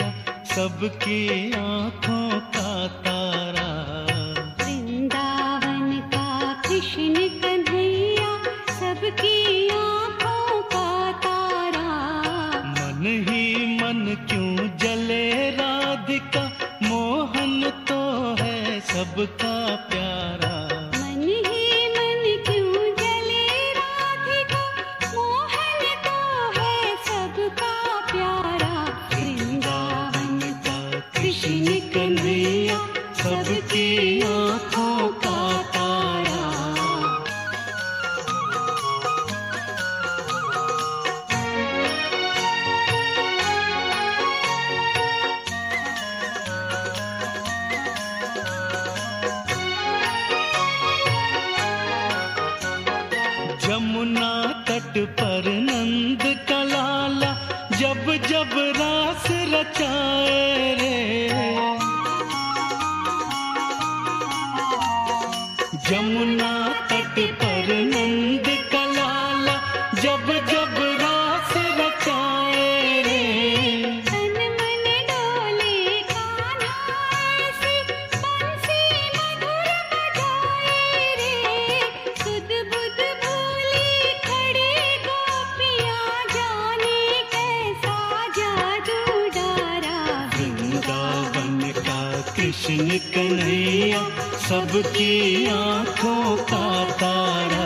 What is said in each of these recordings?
कन्हैया सबकी आंखों का तारा। वृंदावन का कृष्ण कन्हैया सबकी आंखों का तारा। मन ही मन क्यों जले राधिका, मोहन तो है सबका प्यारा। मन ही मन क्यों जले राधिका, मोहन तो है सबका प्यारा। वृंदावन का कृष्ण कन्हैया सबकी आंखों का तारा। जमुना तट पर नंद का लाला जब जब रास रचाए रे। जमुना तट पर नंद का लाला जब जब रास रचाए रे। तन मन डोले कान्हा ऐसे, बंसी मधुर बजाए रे। सुध बुध भूली खड़ी गोपियाँ, जाने कैसा जादू डारा। वृंदावन का कृष्ण कन्हैया सबकी आंखों का तारा।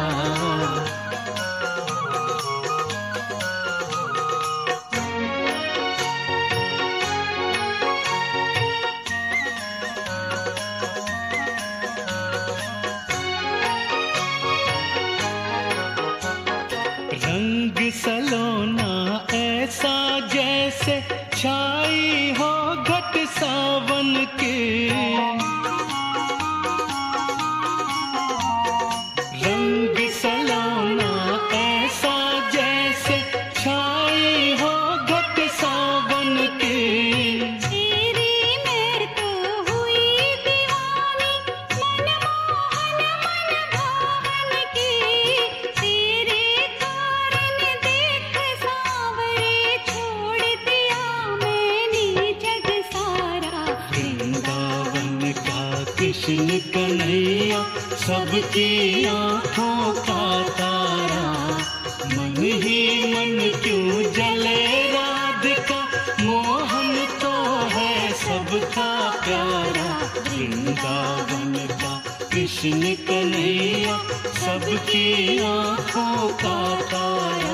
रंग सलोना ऐसा जैसे छाई हो घट सावन के। रंग सलोना ऐसा जैसे छाई हो घट सावन के। तेरी मैं तो हुई दीवानी, मनमोहन मन भावन की। तेरे कारण देख सांवरे, छोड़ दिया मैंने जग सारा। वृंदावन का कृष्ण कन्हैया सबकी आंखों का तारा। मन ही मन क्यों जले राधिका, मोहन तो है सबका प्यारा। वृंदावन का कृष्ण कन्हैया सबकी आंखों का तारा।